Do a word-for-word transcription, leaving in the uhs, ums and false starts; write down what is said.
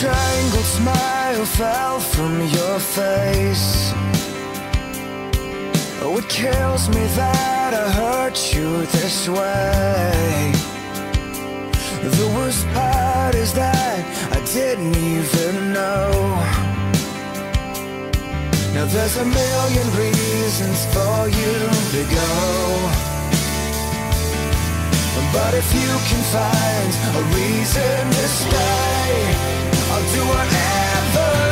strangled smile fell from your face. Oh, it kills me that I hurt you this way. The worst part is that I didn't even know. Now there's a million reasons for you to go, but if you can find a reason to stay, I'll do whatever